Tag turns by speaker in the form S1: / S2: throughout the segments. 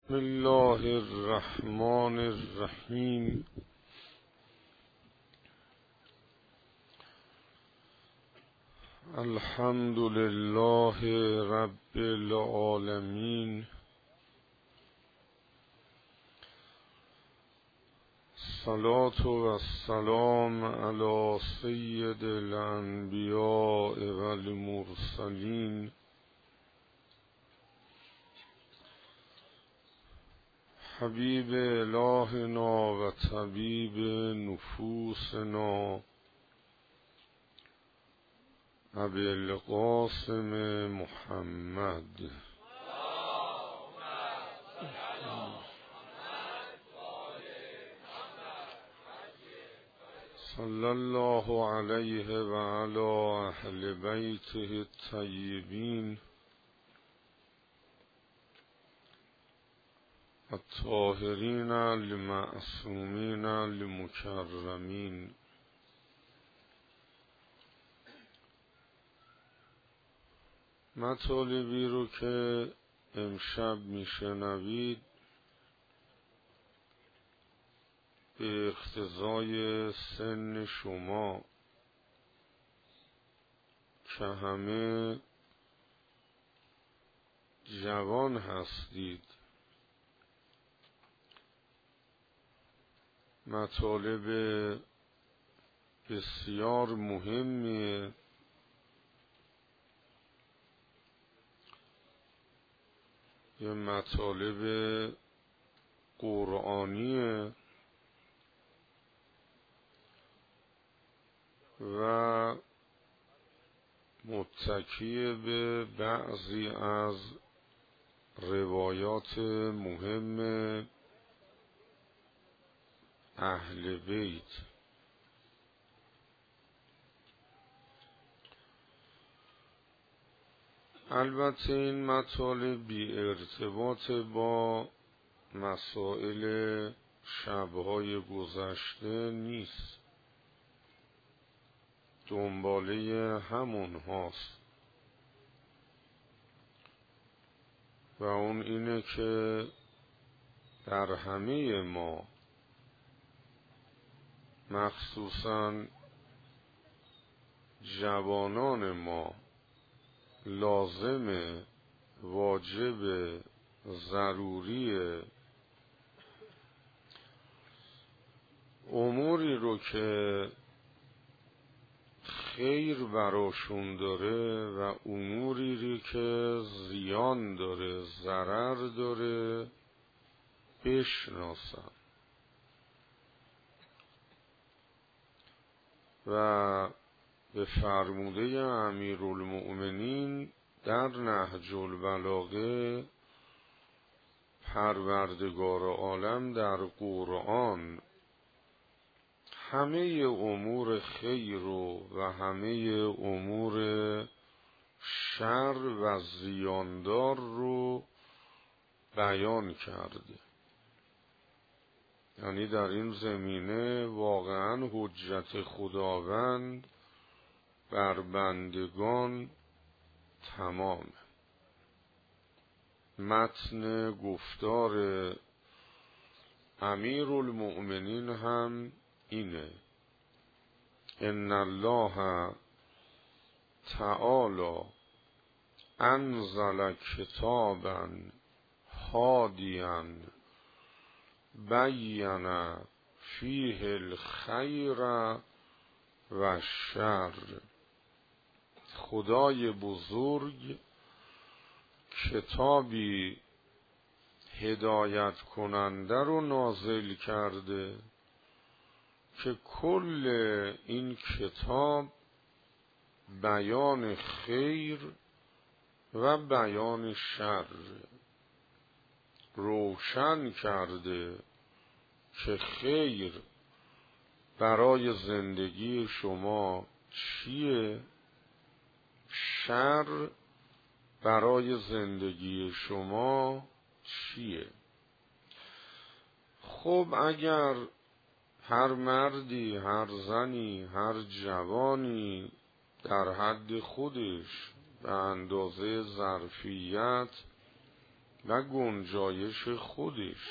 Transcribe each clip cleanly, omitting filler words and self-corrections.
S1: بسم الله الرحمن الرحیم. الحمد لله رب العالمین. الصلاة و السلام علی سید الانبیاء و المرسلین حبیب الهنا و طبیب نفوسنا ابی القاسم محمد صلی الله علیه و علی اهل بیته الطیبین الطاهرین المعصومین المکرمین. مطالبی رو که امشب میشنوید به اقتضای سن شما که همه جوان هستید، مطالب بسیار مهمیه یه مطالب قرآنیه و متکی به بعضی از روایات مهم اهل بیت. البته این مطالب بی ارتباط با مسائل شبهای گذشته نیست، دنباله همون هاست و اون اینه که در همه ما، مخصوصاً جوانان ما، لازم، واجب، ضروری اموری رو که خیر براشون داره و اموری که زیان داره، ضرر داره بشناسن و به فرموده امیرالمؤمنین در نهج البلاغه پروردگار عالم در قرآن همه امور خیر و همه امور شر و زیاندار رو بیان کرده. یعنی در این زمینه واقعا حجت خداوند بر بندگان تمام. متن گفتار امیرالمؤمنین هم اینه: ان الله تعالی انزل کتابا هادیا بین فیه الخیر و الشر. خدای بزرگ کتابی هدایت کننده رو نازل کرده که کل این کتاب بیان خیر و بیان شر، روشن کرده که خیر برای زندگی شما چیه، شر برای زندگی شما چیه. خب اگر هر مردی، هر زنی، هر جوانی در حد خودش به اندازه ظرفیت و گنجایش خودش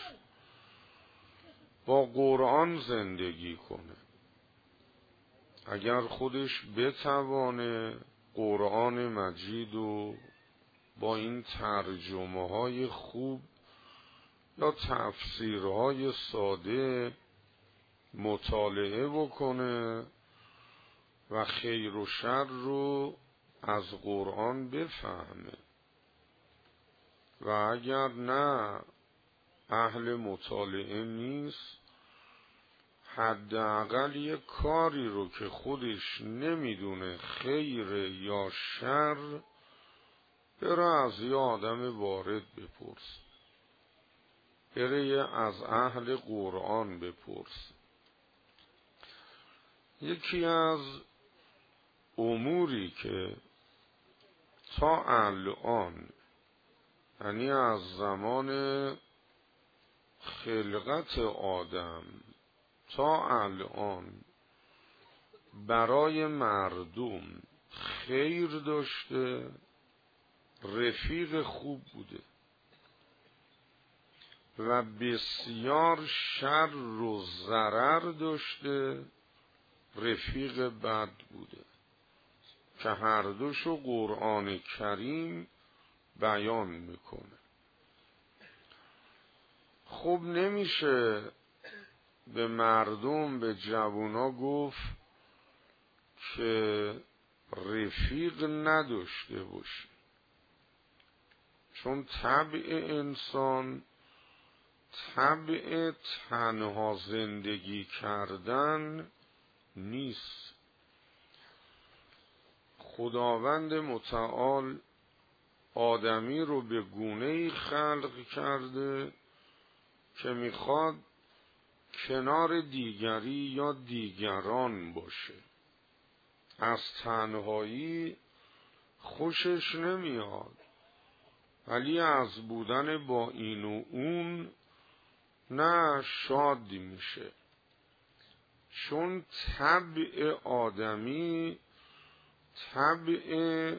S1: با قرآن زندگی کنه. اگر خودش بتوانه قرآن مجید و با این ترجمه های خوب یا تفسیرهای ساده مطالعه بکنه و خیر و شر رو از قرآن بفهمه، و اگر نه اهل مطالعه نیست، حداقل یک کاری رو که خودش نمیدونه خیر یا شر بره از یه آدم وارد بپرس، بره از اهل قرآن بپرس. یکی از اموری که تا الان، یعنی از زمان خلقت آدم تا الان، برای مردم خیر داشته، رفیق خوب بوده و بسیار شر و ضرر داشته، رفیق بد بوده، که هر دوشو قرآن کریم بیان میکنه. خب نمیشه به مردم، به جوونا گفت که رفیق نداشته باشه، چون طبع انسان طبع تنها زندگی کردن نیست. خداوند متعال آدمی رو به گونه‌ای خلق کرده که میخواد کنار دیگری یا دیگران باشه. از تنهایی خوشش نمیاد، ولی از بودن با این و اون نه شاد میشه، چون طبع آدمی طبع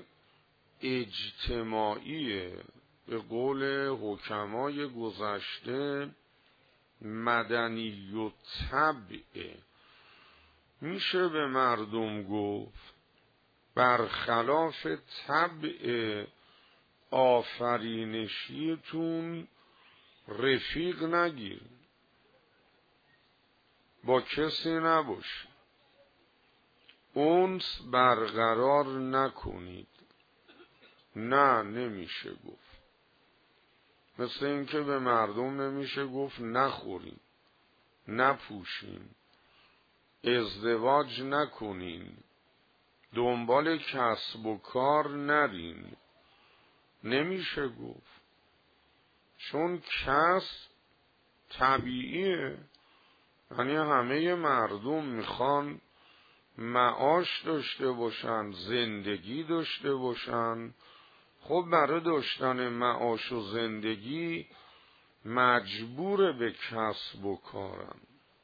S1: اجتماعیه. به قول حکمای گذشته مدنی و طبع. میشه به مردم گفت برخلاف طبع آفرینشیتون رفیق نگیر، با کسی نباش، انس برقرار نکنید. نه، نمیشه گفت. مثل اینکه به مردم نمیشه گفت نخورین، نپوشین، ازدواج نکنین، دنبال کسب و کار نرین. نمیشه گفت، چون کسب طبیعیه. یعنی همه مردم میخوان معاش داشته باشن، زندگی داشته باشن. خب برای داشتن معاش و زندگی مجبور به کسب و کارن.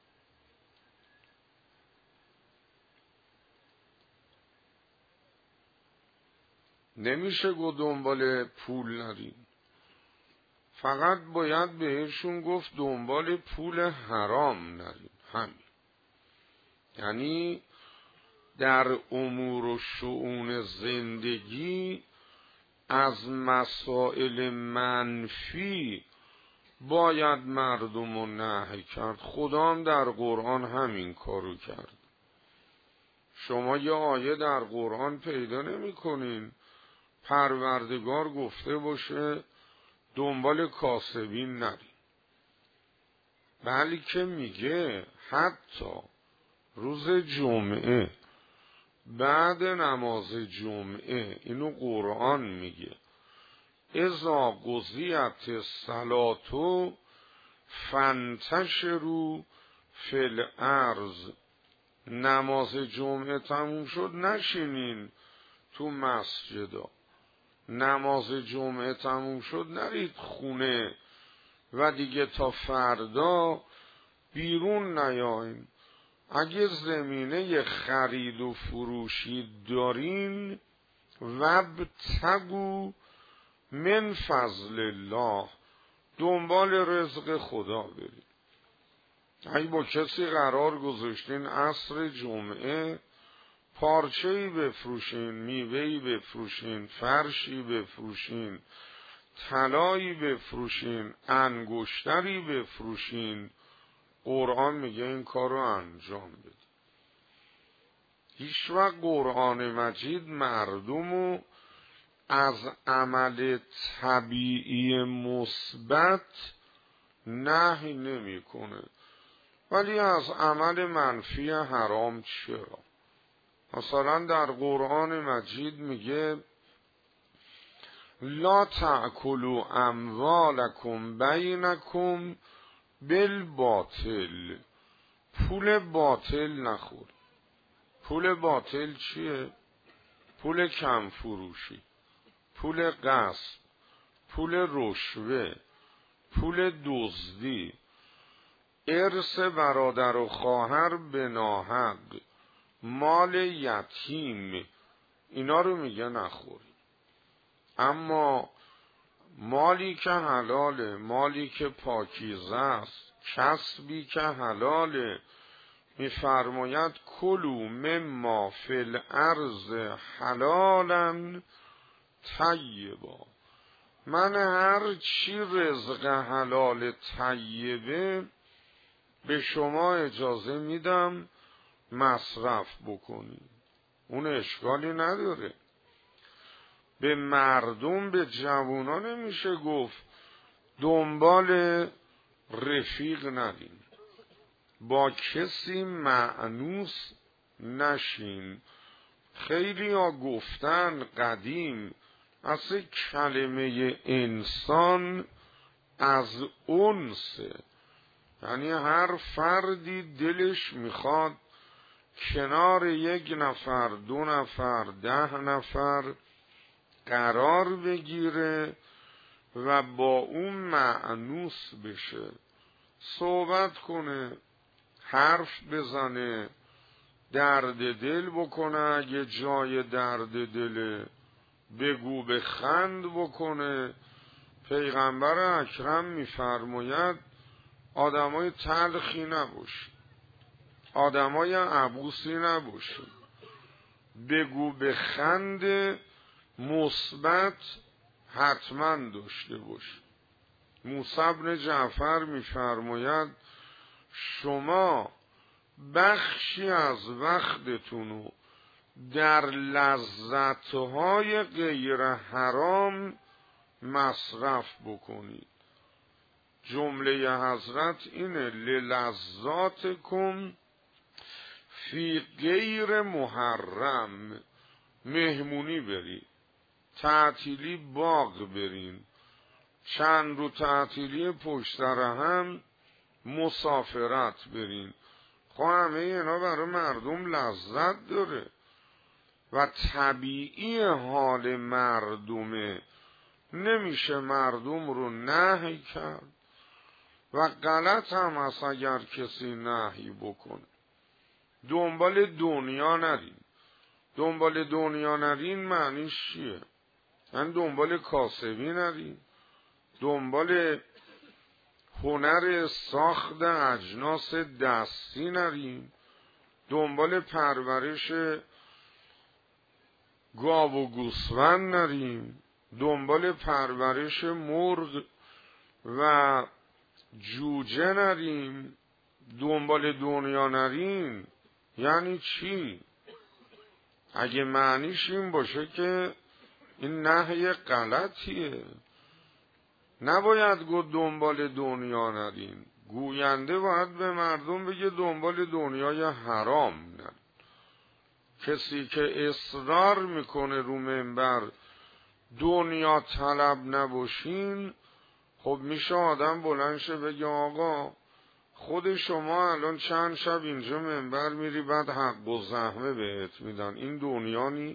S1: نمیشه گفت دنبال پول نرین، فقط باید بهشون گفت دنبال پول حرام نرین. همین. یعنی در امور و شؤون زندگی از مسائل منفی باید مردم رو نهی کرد. خدا هم در قرآن همین کارو کرد. شما یه آیه در قرآن پیدا نمی کنین پروردگار گفته باشه دنبال کاسبین نرین، بلکه میگه حتی روز جمعه بعد نماز جمعه، اینو قرآن میگه، اذا قضیت الصلاة فانتشروا فی الارض. نماز جمعه تموم شد نشینین تو مسجدا، نماز جمعه تموم شد نرید خونه و دیگه تا فردا بیرون نیاین. اگه زمینه خرید و فروشی دارین وابتغوا من فضل الله، دنبال رزق خدا برید. اگه با کسی قرار گذاشتین عصر جمعه پارچه‌ای بفروشین، میوه‌ای بفروشین، فرشی بفروشین، طلایی بفروشین، انگشتری بفروشین، قرآن میگه این کار رو انجام بده. هیچ وقت قرآن مجید مردمو از عمل طبیعی مثبت نهی نمیکنه، ولی از عمل منفی حرام چرا؟ مثلا در قرآن مجید میگه لا تأکلوا اموالکم بینکم بالباطل، پول باطل نخور. پول باطل چیه؟ پول کم فروشی، پول غصب، پول رشوه، پول دزدی، ارث برادر و خواهر به ناحق، مال یتیم، اینا رو میگه نخوری. اما مالی که حلاله، مالی که پاکیزه است، کسبی که حلاله، میفرماید کلوا مما فی الارض حلالا طیبا. من هر چی رزق حلال طیبه به شما اجازه میدم مصرف بکنید، اون اشکالی نداره. به مردم، به جوونا نمیشه گفت دنبال رفیق نرین، با کسی مأنوس نشین. خیلی ها گفتن قدیم اصل کلمه انسان از انسه، یعنی هر فردی دلش میخواد کنار یک نفر، دو نفر، 10 نفر قرار بگیره و با اون مأنوس بشه، صحبت کنه، حرف بزنه، درد دل بکنه، اگه جای درد دله بگو بخند بکنه. پیغمبر اکرم میفرماید آدمای تلخی نباشید، آدمای عبوسی نباشید، بگو بخند مثبت حتما داشته باشید. موسی بن جعفر میفرماید شما بخشی از وقتتونو در لذتهای غیر حرام مصرف بکنید. جمله حضرت اینه للذاتکم فی غیر محرم. مهمونی برید، تعطیلی باغ برین، چند رو تعطیلی پشت سر هم مسافرت برین. خواه همه اینا برای مردم لذت داره و طبیعی حال مردمه، نمیشه مردم رو نهی کرد و غلط هم هست اگر کسی نهی بکنه. دنبال دنیا نرین. دنبال دنیا نرین معنیش چیه؟ یعنی دنبال کاسبی نرین، دنبال هنر ساخت اجناس دستی نرین، دنبال پرورش گاو و گوسفند نریم، دنبال پرورش مرغ و جوجه نریم، دنبال دنیا نریم. یعنی چی؟ اگه معنیش این باشه که این نهی غلطیه. نباید گفت دنبال دنیا نرین. گوینده باید به مردم بگه دنبال دنیای حرام نرین. کسی که اصرار میکنه رو منبر دنیا طلب نباشین، خب میشه آدم بلند شه بگه آقا خود شما الان چند شب اینجا منبر میری بعد حق و زحمه بهت میدن، این دنیا نی؟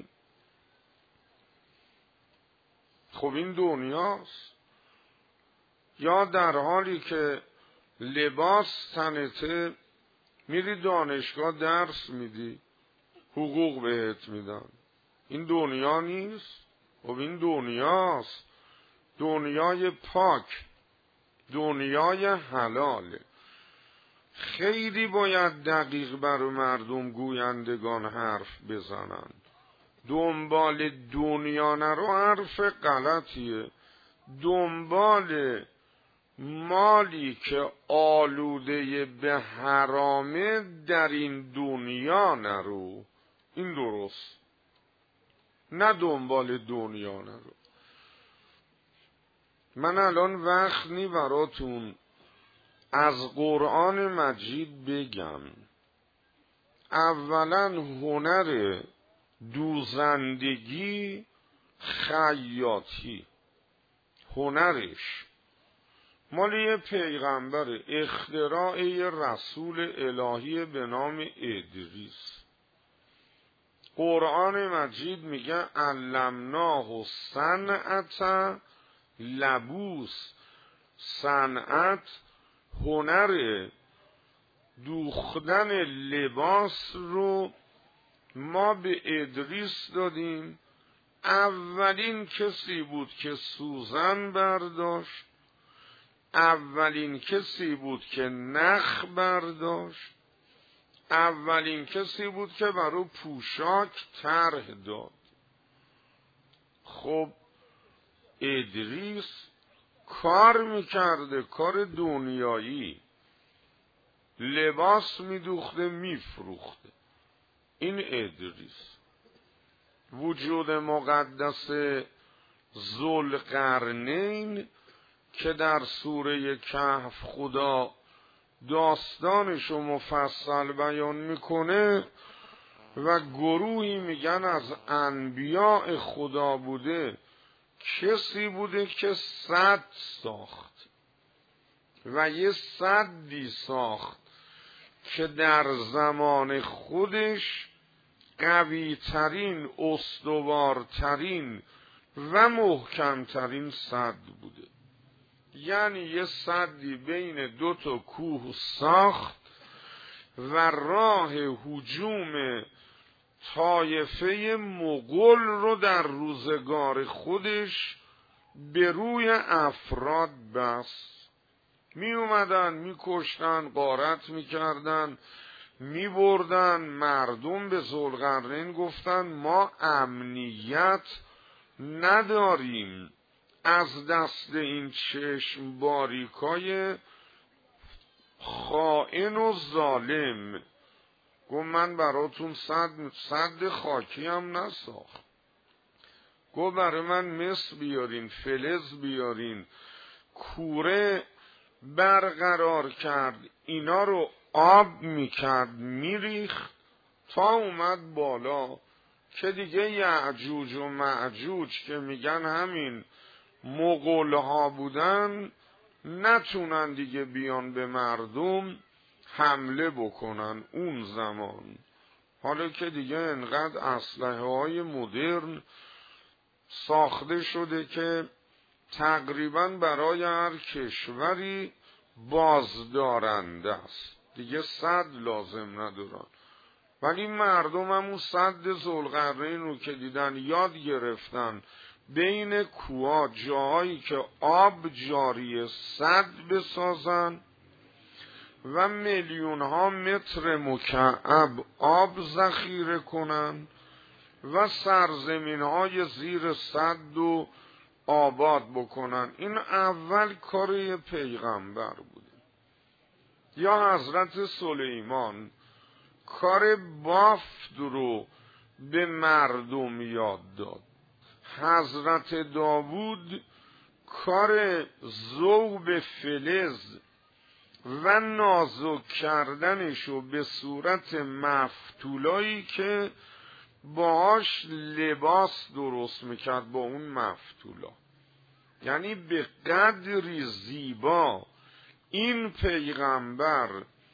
S1: خب این دنیاست. یا در حالی که لباس تنته میری دانشگاه درس میدی، حقوق بهت میدن، این دنیا نیست؟ خب این دنیاست، دنیای پاک، دنیای حلاله. خیلی باید دقیق بر مردم گویندگان حرف بزنند. دنبال دنیا نرو حرف غلطیه. دنبال مالی که آلوده به حرامه در این دنیا نرو، این درست. نه دنبال دنیا نرو. من الان وقت نی براتون از قرآن مجید بگم. اولا هنر دوزندگی، خیاطی، هنرش مال یه پیغمبر، اختراع یه رسول الهی به نام ادریس. قرآن مجید میگه علمناه صنعت لبوس. صنعت هنر دوختن لباس رو ما به ادریس دادیم. اولین کسی بود که سوزن برداشت، اولین کسی بود که نخ برداشت، اولین کسی بود که برای پوشاک طرح داد. خب ادریس کار میکرده، کار دنیایی، لباس میدوخته میفروخته. این ادریس. وجود مقدس ذوالقرنین که در سوره کهف خدا داستانشو مفصل بیان میکنه و گروهی میگن از انبیاء خدا بوده، کسی بوده که سد ساخت و یه سدی ساخت که در زمان خودش قوی ترین، استوارترین و محکمترین سد بوده. یعنی یه سدی بین دو تا کوه ساخت و راه هجوم طایفه مغول رو در روزگار خودش به روی افراد بست. می اومدن می کشتن، غارت می کردن، می بردن. مردم به ذوالقرنین گفتن ما امنیت نداریم از دست این چشم باریکای خائن و ظالم. گفت من براتون سد خاکی هم نساخت. گفت برای من مس بیارین، فلز بیارین. کوره برقرار کرد، اینا رو آب میکرد، میریخت تا اومد بالا که دیگه یعجوج و معجوج که میگن همین مغول‌ها بودن نتونن دیگه بیان به مردم حمله بکنن اون زمان. حالا که دیگه انقدر اسلحه های مدرن ساخته شده که تقریبا برای هر کشوری بازدارنده است، دیگه صد لازم ندارن. ولی مردم همون سد ذوالقرنین رو که دیدن یاد گرفتن بین کوها جاهایی که آب جاری سد بسازن و میلیون ها متر مکعب آب ذخیره کنن و سرزمین های زیر سد و آباد بکنن. این اول کار پیغمبر بوده. یا حضرت سلیمان کار بافت رو به مردم یاد داد. حضرت داوود کار ذوب فلز و نازک کردنشو به صورت مفتولایی که باهاش لباس درست میکرد با اون مفتولا. یعنی به قدری زیبا این پیغمبر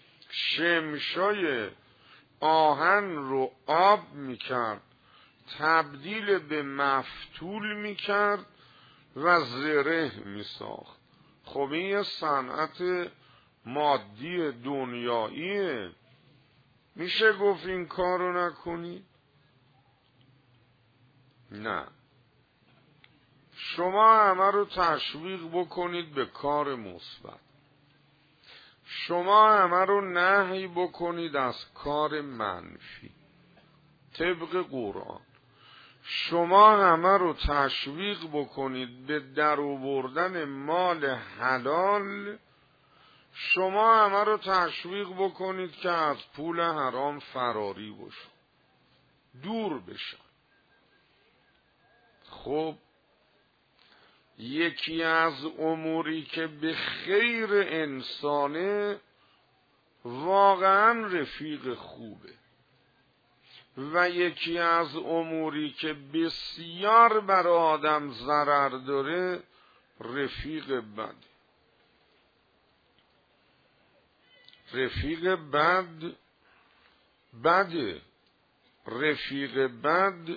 S1: شمشای آهن رو آب میکرد، تبدیل به مفتول میکرد و زره میساخت. خب این یه صنعت مادی دنیاییه. میشه گفت این کارو نکنی؟ نه. شما همه رو تشویق بکنید به کار مثبت. شما همه رو نهی بکنید از کار منفی طبق قرآن. شما همه رو تشویق بکنید به درآوردن مال حلال. شما همه رو تشویق بکنید که از پول حرام فراری باشن، دور بشن. خب یکی از اموری که به خیر انسانه واقعا رفیق خوبه و یکی از اموری که بسیار بر آدم ضرر داره رفیق بد. رفیق بد بده. رفیق بد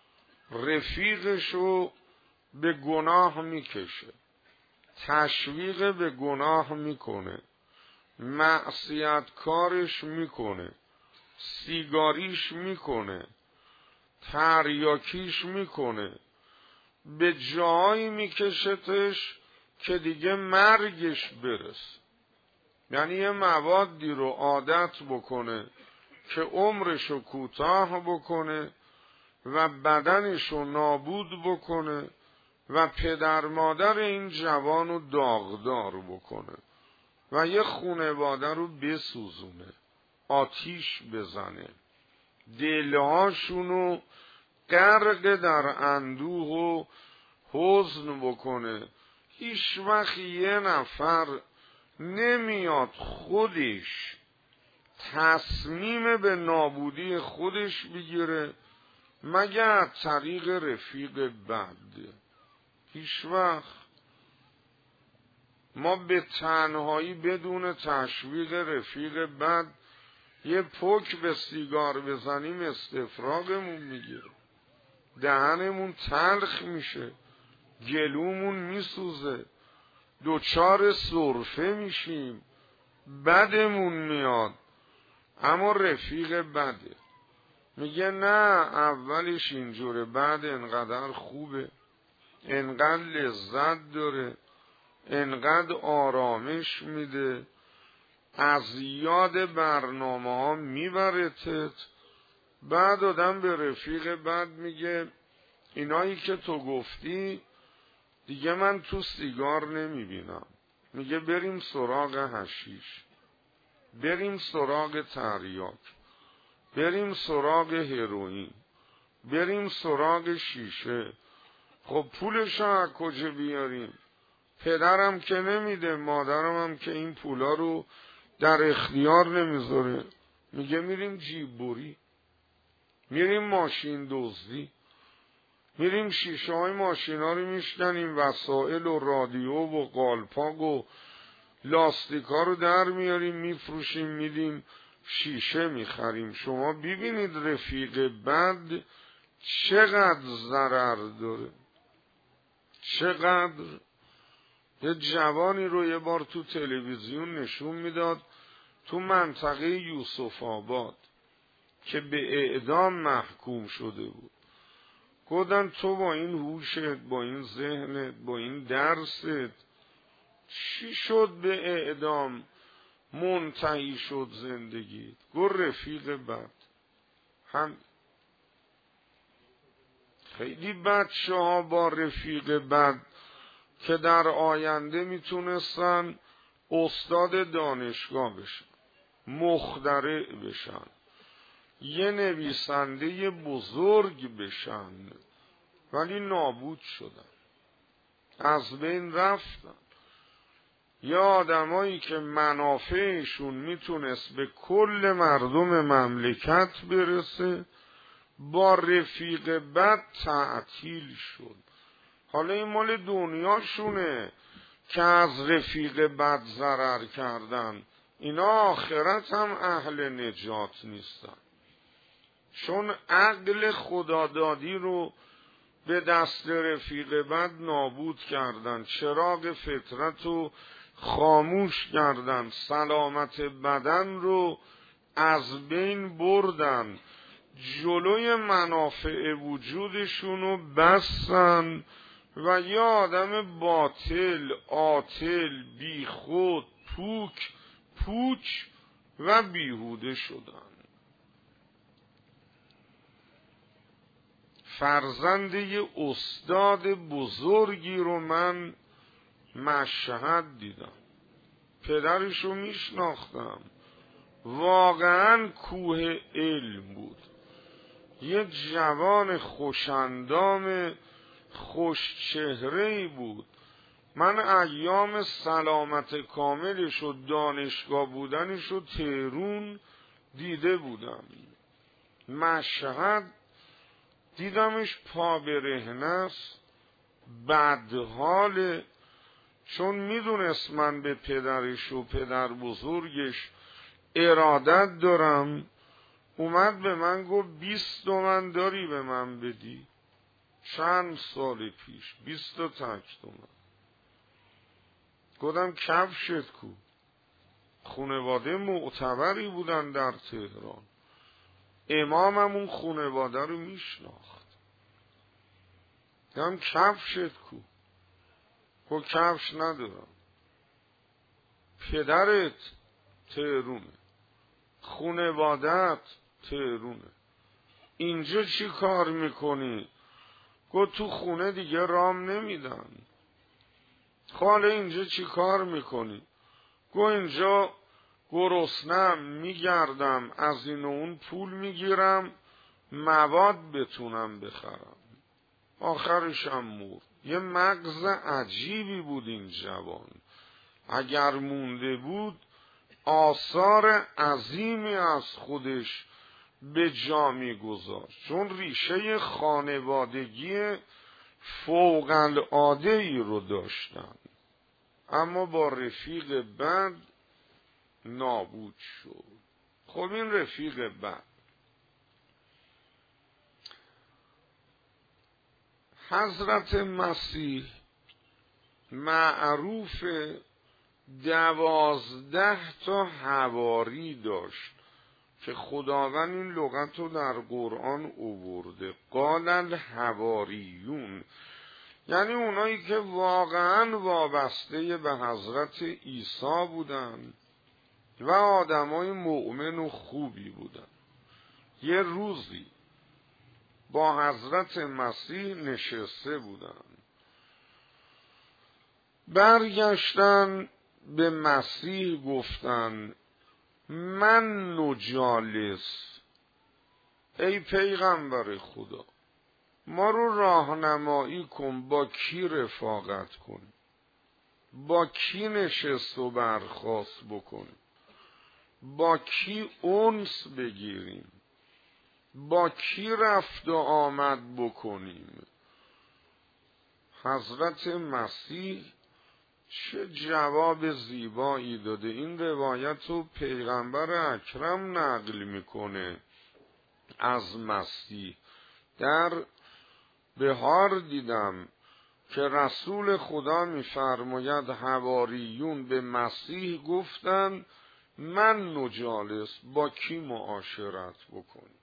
S1: رفیقشو به گناه میکشه، تشویق به گناه میکنه، معصیت کارش میکنه، سیگاریش میکنه، تریاکیش میکنه، به جایی میکشتش که دیگه مرگش برسه. یعنی یه موادی رو عادت بکنه که عمرشو کوتاه بکنه و بدنشو نابود بکنه و پدر مادر این جوان رو داغدار بکنه و یه خانواده رو بسوزونه، آتیش بزنه، دلهاشونو غرق در اندوه و حزن بکنه. هیچ وقت یه نفر نمیاد خودش تصمیم به نابودی خودش بگیره مگر از طریق رفیق بد. هیچ وقت. ما به تنهایی بدون تشویق رفیق بد یه پک به سیگار بزنیم استفراغمون میگیره، دهنمون تلخ میشه، گلومون میسوزه، دوچار سرفه میشیم، بدمون میاد. اما رفیق بده میگه نه اولش اینجوره، بعد انقدر خوبه، انقدر لذت داره، انقدر آرامش میده، از یاد برنامه ها میبرتت. بعد آدم به رفیق بد میگه اینایی که تو گفتی دیگه من تو سیگار نمیبینم. میگه بریم سراغ حشیش، بریم سراغ تریاک، بریم سراغ هروئین، بریم سراغ شیشه. خب پولش از کجا بیاریم؟ پدرم که نمیده، مادرم هم که این پولا رو در اختیار نمیذاره. میگه میریم جیب بری، میریم ماشین دزدی، میریم شیشه های ماشین ها رو میشکنیم، وسایل و رادیو و قالپاق و لاستیک ها رو در میاریم میفروشیم، میدیم شیشه میخریم. شما ببینید رفیق بد چقدر ضرر داره، چقدر. یه جوانی رو یه بار تو تلویزیون نشون میداد تو منطقه یوسف آباد که به اعدام محکوم شده بود. گفتن تو با این هوشت، با این ذهنت، با این درست چی شد به اعدام منتهی شد زندگی؟ گفت رفیق بد. هم خیلی بچه ها با رفیق بد که در آینده میتونستن استاد دانشگاه بشن، مخترع بشن، یه نویسنده بزرگ بشن، ولی نابود شدن، از بین رفتن. یا آدمایی که منافعشون میتونست به کل مردم مملکت برسه با رفیق بد تعطیل شد. حالا این مال دنیاشونه که از رفیق بد ضرر کردن، اینا آخرت هم اهل نجات نیستن، چون عقل خدادادی رو به دست رفیق بد نابود کردن، چراغ فطرت رو خاموش کردن، سلامت بدن رو از بین بردن، جلوی منافع وجودشون رو بستن و یه آدم باطل، عاطل، بیخود، پوچ و بیهوده شدن. فرزند یه استاد بزرگی رو من مشهد دیدم، پدرشو میشناختم، واقعا کوه علم بود، یه جوان خوشندام خوشچهره‌ای بود. من ایام سلامت کاملش و دانشگاه بودنش و تهرون دیده بودم. مشهد دیدمش پا برهنه است، بدحاله، چون میدونست من به پدرش و پدر بزرگش ارادت دارم. اومد به من گفت 20 تومن داری به من بدی؟ چند سال پیش 20 تک تومن. گفتم کفشت کو؟ خانواده معتبری بودن در تهران، امامم اون خانواده رو میشناخت. گفتم کفشت کو؟ گفت کفش ندارم. پدرت تهرونه، خانوادت تهرونه، اینجا چی کار میکنی؟ گفت تو خونه دیگه رام نمیدن. حالا اینجا چی کار میکنی؟ گفت اینجا گرسنم میگردم، از این و اون پول میگیرم مواد بتونم بخرم. آخرشم مرد. یه مغز عجیبی بود این جوان، اگر مونده بود آثار عظیمی از خودش به جا میگذاشت، چون ریشه خانوادگی فوق العاده ای رو داشتن، اما با رفیق بد نابود شد. خب این رفیق بد، حضرت مسیح معروف 12 تا حواری داشت که خداوند این لغت رو در قرآن آورده، قال الحواریون، یعنی اونایی که واقعا وابسته به حضرت عیسی بودن و آدمای مؤمن و خوبی بودن. یه روزی با حضرت مسیح نشسته بودن، برگشتن به مسیح گفتن من نجالس، ای پیغمبر خدا ما رو راهنمایی کن، با کی رفاقت کنیم، با کی نشست و برخاست بکنیم، با کی انس بگیریم، با کی رفت و آمد بکنیم. حضرت مسیح چه جواب زیبایی داده. این روایت رو پیغمبر اکرم نقل میکنه از مسیح. در بهار دیدم که رسول خدا میفرماید حواریون به مسیح گفتن من نجالس، با کی معاشرت بکنیم.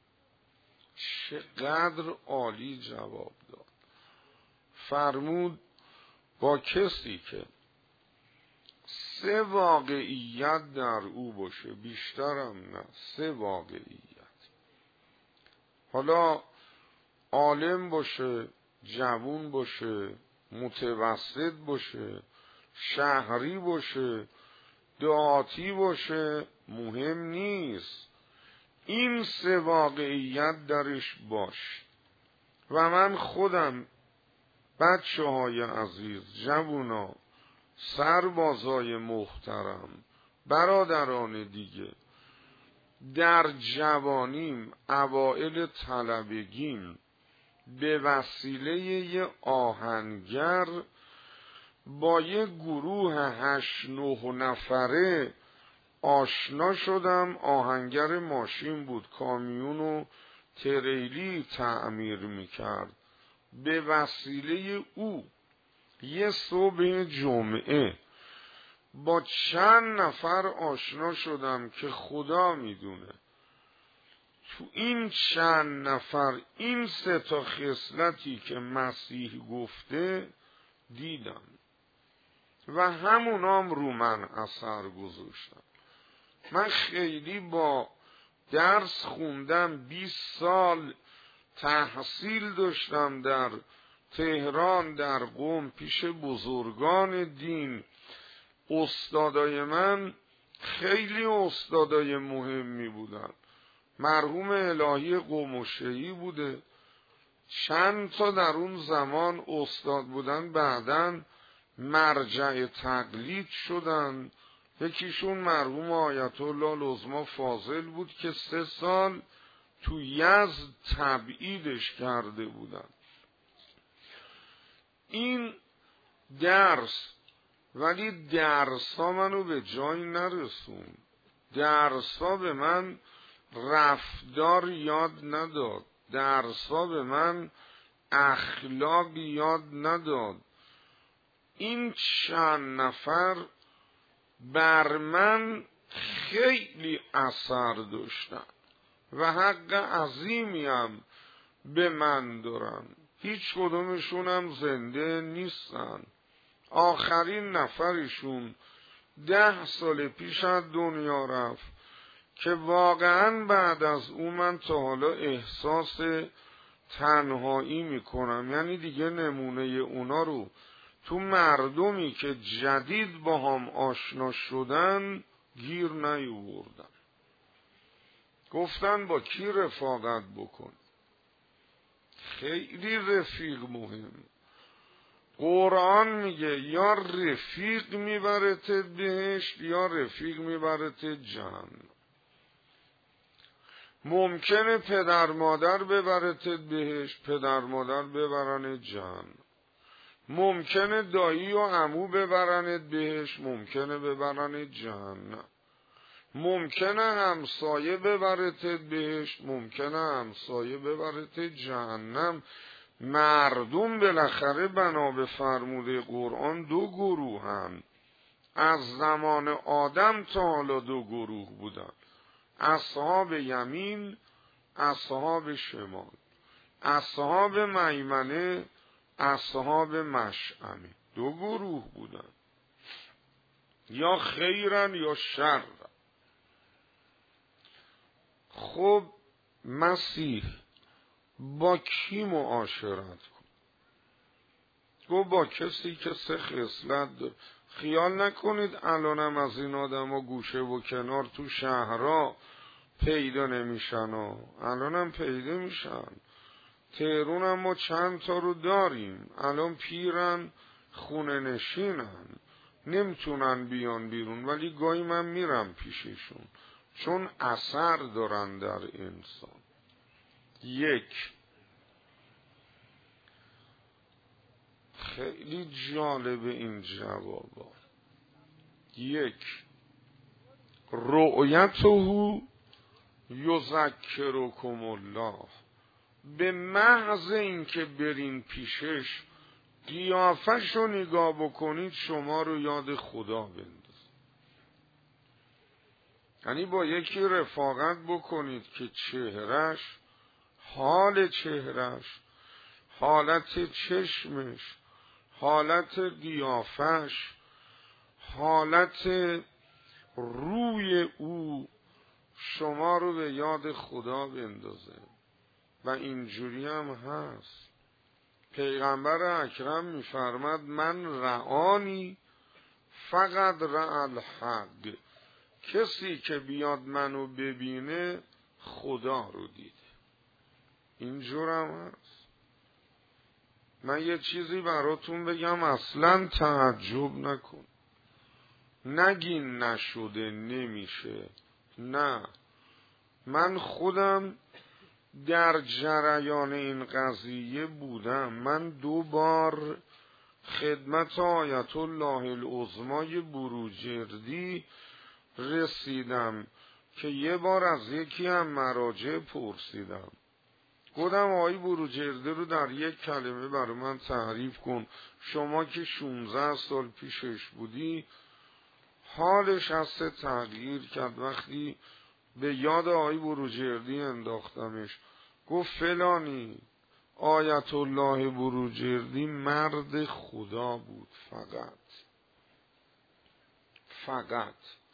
S1: چقدر عالی جواب داد. فرمود با کسی که 3 واقعیت در او باشه، بیشترم نه، 3 واقعیت. حالا عالم باشه، جوون باشه، متوسط باشه، شهری باشه، دهاتی باشه، مهم نیست، این 3 واقعیت درش باش. و من خودم بچه های عزیز، جوونا، سربازای محترم، برادران دیگه، در جوانیم اوائل طلبگیم به وسیله یه آهنگر با یه گروه 8-9 نفره آشنا شدم. آهنگر ماشین بود، کامیون و تریلی تعمیر میکرد. به وسیله او یه صبح جمعه با چند نفر آشنا شدم که خدا میدونه تو این چند نفر این 3 تا خصلتی که مسیح گفته دیدم و همونام رو من اثر گذاشتن. من خیلی با درس خوندم، 20 سال تحصیل داشتم در تهران، در قم، پیش بزرگان دین. استادای من خیلی استادای مهمی بودن. مرحوم الهی قمشه‌ای بوده، چند تا در اون زمان استاد بودن، بعدن مرجع تقلید شدن. یکیشون مرحوم آیت الله العظمی فاضل بود که 3 سال تو یزد تبعیدش کرده بودن. این درس، ولی درس ها منو به جایی نرسون. درس ها به من رفتار یاد نداد، درس ها به من اخلاق یاد نداد. این چند نفر بر من خیلی اثر داشتن و حق عظیمی هم به من دارن. هیچ کدومشون زنده نیستن. آخرین نفرشون 10 سال پیش از دنیا رفت که واقعا بعد از اون من تا حالا احساس تنهایی میکنم. یعنی دیگه نمونه اونا رو تو مردمی که جدید با هم آشنا شدن گیر نیاوردم. گفتن با کی رفاقت بکن. خیلی رفیق مهم. قرآن میگه یا رفیق میبرتت بهشت یا رفیق میبرتت جهنم. ممکنه پدر مادر ببرتت بهشت، پدر مادر ببرنت جهنم. ممکنه دایی و عمو ببرنت بهشت، ممکنه ببرنت جهنم. ممکنه همسایه ببرتت بهشت، ممکنه همسایه ببرتت جهنم. مردم بالاخره بنا به فرموده قرآن 2 گروه هم. از زمان آدم تا حالا 2 گروه بودن: اصحاب یمین، اصحاب شمال، اصحاب میمنه، اصحاب مشأمه. 2 گروه بودن، یا خیرن یا شر. خب مسیح با کی معاشرت کن؟ گفت با کسی که 3 خصلت داره. خیال نکنید الانم از این آدم ها گوشه و کنار تو شهرها پیدا نمیشن و الانم پیدا میشن. تهرون هم ما چند تا رو داریم. الان پیرن، خونه نشینن، نمیتونن بیان بیرون، ولی گاهی من میرم پیششون چون اثر دارن در انسان. 1 خیلی جالبه این جوابا. 1 رؤیته یذکرکم الله. به محض اینکه برین پیشش قیافش رو نگاه بکنید شما رو یاد خدا بنداز. یعنی با یکی رفاقت بکنید که چهرش، حال چهرش، حالت چشمش، حالت قیافش، حالت روی او شما رو به یاد خدا بندازه. و اینجوری هم هست. پیغمبر اکرم میفرماد من رآنی فقط رأى الحق. کسی که بیاد منو ببینه خدا رو دیده. اینجور هم هست. من یه چیزی براتون بگم، اصلا تعجب نکن. نگین نشده نمیشه. نه، من خودم در جریان این قضیه بودم. من 2 بار خدمت آیت الله العظمی بروجردی رسیدم که یه بار از یکی هم مراجع پرسیدم. گفتم آقای بروجردی رو در 1 کلمه برای من تعریف کن. شما که 16 سال پیشش بودی. حالش هسته تغییر کرد. وقتی به یاد آقای بروجردی انداختمش، گفت فلانی آیت الله بروجردی مرد خدا بود. فقط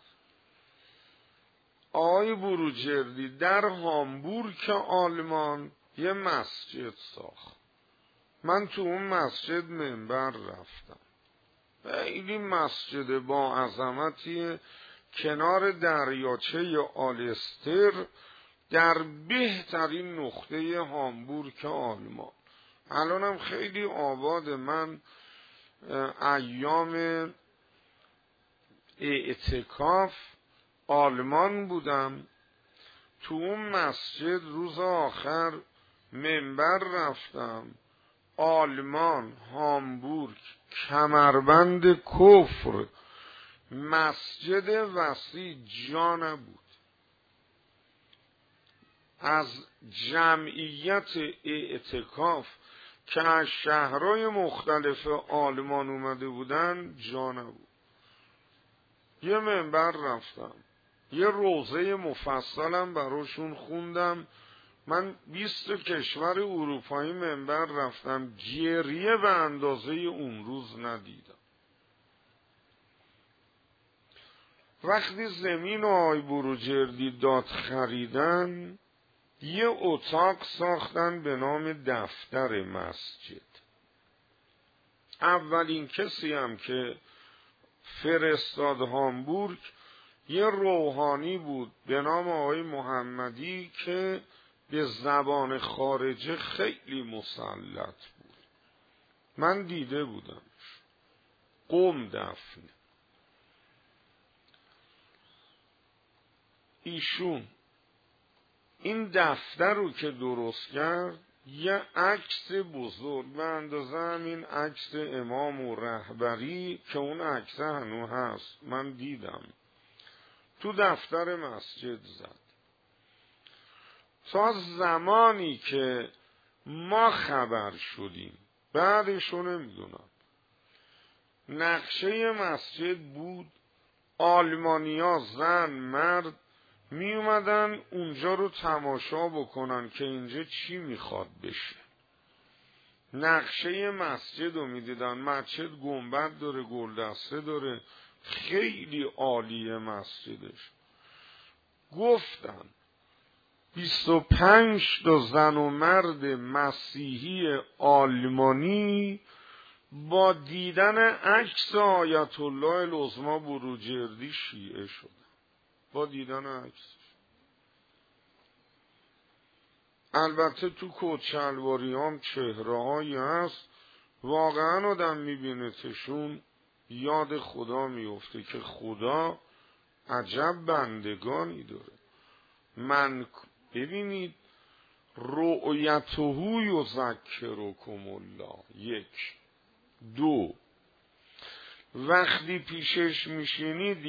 S1: آقای بروجردی در هامبورگ آلمان یه مسجد ساخت. من تو اون مسجد منبر رفتم. خیلی مسجد با عظمتی کنار دریاچه آلستر در بهترین نقطه هامبورگ آلمان. الانم خیلی آباد. من ایام اعتکاف آلمان بودم. تو اون مسجد روز آخر منبر رفتم. آلمان، هامبورگ، کمربند کفر، مسجد وسیع جا نبود. از جمعیت اعتکاف که از شهرهای مختلف آلمان اومده بودن جا نبود. یه منبر رفتم، یه روضه مفصلم براشون خوندم. من 20 کشور اروپایی منبر رفتم، گریه به اندازه اون روز ندیدم. وقتی زمین آقای بروجردی داد خریدن، یه اتاق ساختن به نام دفتر مسجد. اولین کسی هم که فرستاد هامبورگ یه روحانی بود به نام آقای محمدی که به زبان خارجه خیلی مسلط بود. من دیده بودمش. قم دفنه. ایشون این دفتر رو که درست کرد، یه عکس بزرگ به اندازه همین عکس امام و رهبری که اون عکس هنوز هست، من دیدم، تو دفتر مسجد زد. تا زمانی که ما خبر شدیم، بعدشو نمیدونم، نقشه مسجد بود. آلمانیا زن مرد می اومدن اونجا رو تماشا بکنن که اینجا چی میخواد بشه. نقشه مسجد رو میدیدن. مسجد گنبد داره، گلدسته داره، خیلی عالیه مسجدش. گفتن 25 تا زن و مرد مسیحی آلمانی با دیدن عکس آیت الله العظمی بروجردی شیعه شدن. با دیدن عکسش. البته تو کتشلواری هم چهره هایی هست واقعا آدم میبینه تشون یاد خدا میفته که خدا عجب بندگانی داره. من ببینید رؤیته یذکرکم الله. 1 2 وقتی پیشش میشینید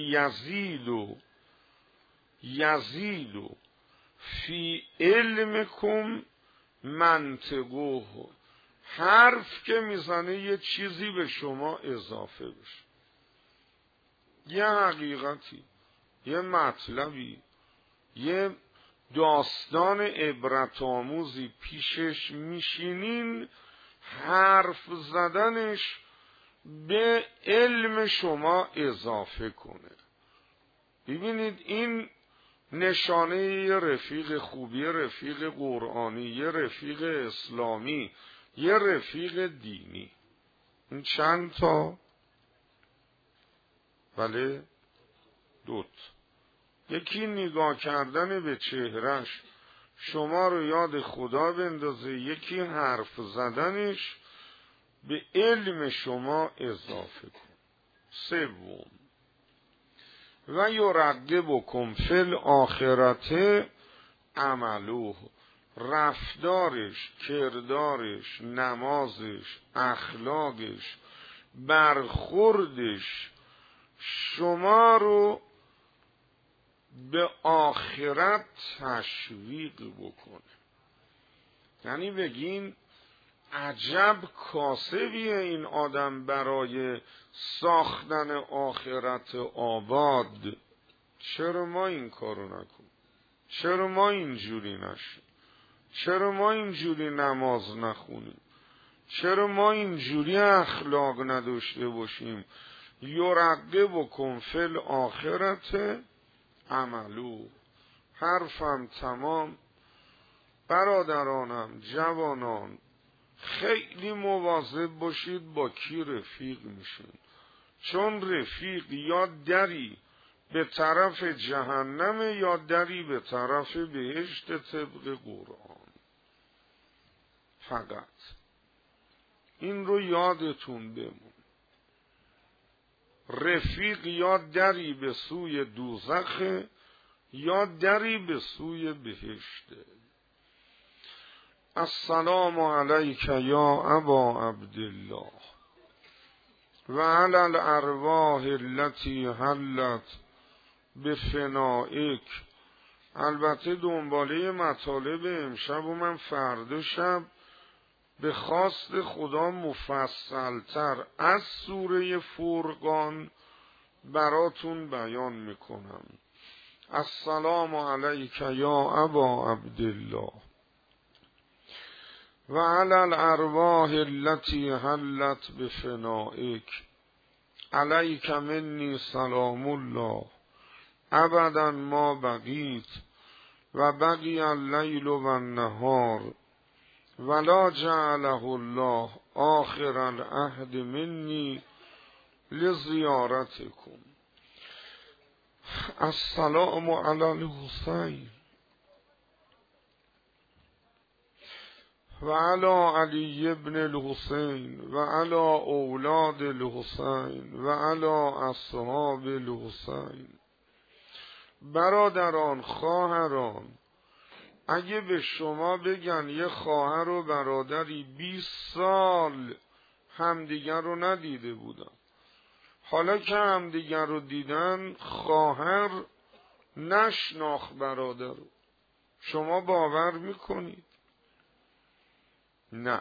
S1: یزیدو فی علمکم منطقه. حرف که میزنه یه چیزی به شما اضافه بشه، یه حقیقتی، یه مطلبی، یه داستان عبرت آموزی پیشش میشینین، حرف زدنش به علم شما اضافه کنه. ببینید این نشانه یه رفیق خوبی، یه رفیق قرآنی، یه رفیق اسلامی، یه رفیق دینی. این چند تا؟ بله 2. یکی نگاه کردن به چهرش شما رو یاد خدا بندازه، یکی حرف زدنش به علم شما اضافه کن. 3 و یرغبکم فی الاخرة عملوه. رفتارش، کردارش، نمازش، اخلاقش، برخوردش شما رو به آخرت تشویق بکنه. یعنی بگین عجب کاسبیه این آدم برای ساختن آخرت آباد. چرا ما این کارو نکنیم؟ چرا ما اینجوری نشیم؟ چرا ما اینجوری نماز نخونیم؟ چرا ما اینجوری اخلاق نداشته باشیم؟ یرغبکم فی الآخرة عملو. حرفم تمام. برادرانم، جوانان، خیلی مواظب باشید با کی رفیق میشین، چون رفیق یا دری به طرف جهنم یا دری به طرف بهشت طبق قرآن. فقط این رو یادتون بمون. رفیق یا دری به سوی دوزخ یا دری به سوی بهشته. السلام علیک یا ابا عبدالله و علی الارواح التي حلت بفنائک. البته دنباله مطالب امشب و من فردا شب به خواست خدا مفصلتر از سوره فرقان براتون بیان میکنم. السلام علیک یا ابا عبدالله و علی الارواح التي حلت بفنائک. علیک منی سلام الله ابدا ما بقیت و بقی اللیل و النهار ولا جعله الله آخر العهد منی لزیارتکم. السلام علی الحسین و علی علی ابن الحسین و علی اولاد الحسین و علی اصحاب الحسین. برادران، خواهران، اگه به شما بگن یه خواهر و برادری 20 سال همدیگر رو ندیده بودن، حالا که همدیگر رو دیدن خواهر نشناخت برادر رو، شما باور میکنید؟ نه.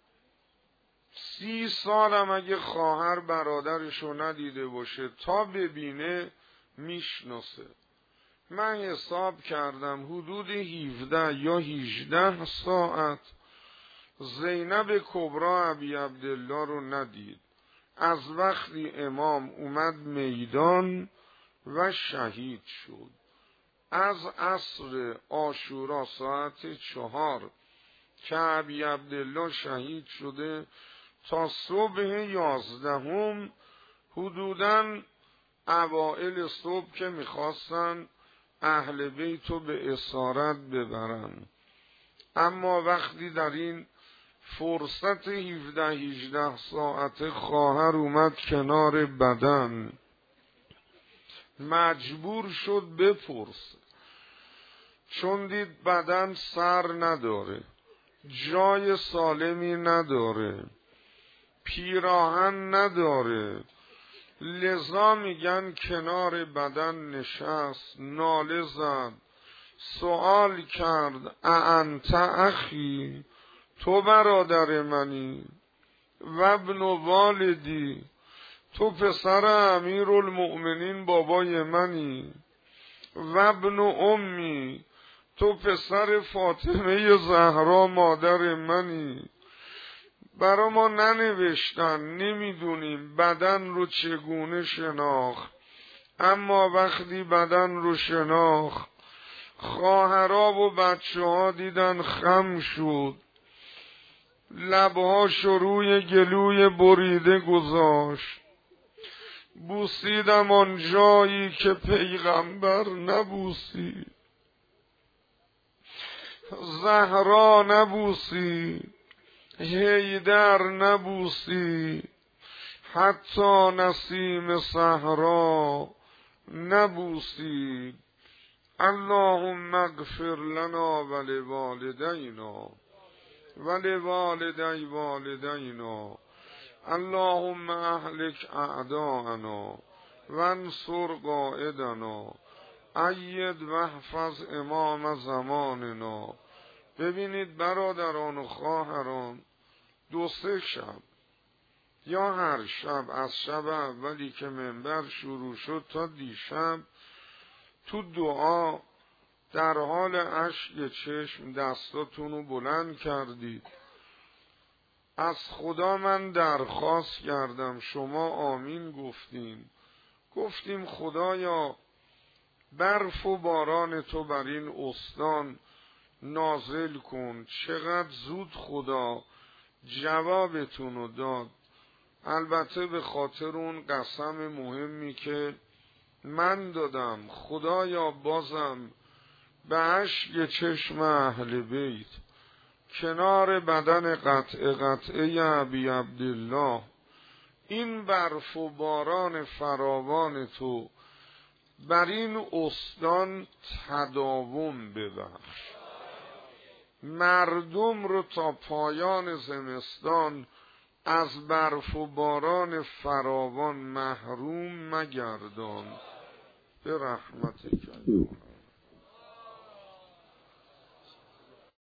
S1: 30 سالم اگه خواهر برادرشو ندیده باشه تا ببینه میشناسه. من حساب کردم حدود 17 یا 18 ساعت زینب کبرا ابی عبدالله رو ندید از وقتی امام اومد میدان و شهید شد. از عصر عاشورا ساعت 4 که ابی عبدالله شهید شده تا صبح 11 حدوداً اوائل صبح که میخواستن اهل بیتو به اسارت ببرن. اما وقتی در این فرصت 17-18 ساعت خواهر اومد کنار بدن، مجبور شد بپرسه، چون دید بدن سر نداره، جای سالمی نداره، پیراهن نداره، لذا میگن کنار بدن نشست، ناله زد، سوال کرد اانت اخی، تو برادر منی، و ابن والدی، تو پسر امیرالمؤمنین بابای منی، و ابن امی، تو پسر فاطمه زهرا مادر منی. برا ما ننوشتن، نمیدونیم بدن رو چگونه شناخت، اما وقتی بدن رو شناخت خواهرها و بچه ها دیدن خم شد، لبهاش روی گلوی بریده گذاشت. بوسیدم آن جایی که پیغمبر نبوسید، زهرا نبوسید، حیدر نبوسی، حتی نسیم صحرا نبوسی. اللهم اغفر لنا ولوالدینا ولوالدی والدینا. اللهم اهلک اعداءنا وانصر قائدنا اید واحفظ امام زماننا. ببینید برادران و خواهران، 2-3 شب یا هر شب از شب اولی که منبر شروع شد تا دیشب تو دعا در حال اشک چشم دستاتون رو بلند کردید. از خدا من درخواست کردم، شما آمین گفتین. گفتیم خدایا برف و باران تو بر این استان نازل کن. چقدر زود خدا جوابتون رو داد. البته به خاطر اون قسم مهمی که من دادم، خدایا بازم به اشک چشم اهل بیت کنار بدن قطعه ابی عبدالله این برف و باران فراوان تو بر این استان تداوم ببخش. مردم رو تا پایان زمستان از برف و باران فراوان محروم مگردان به رحمتک.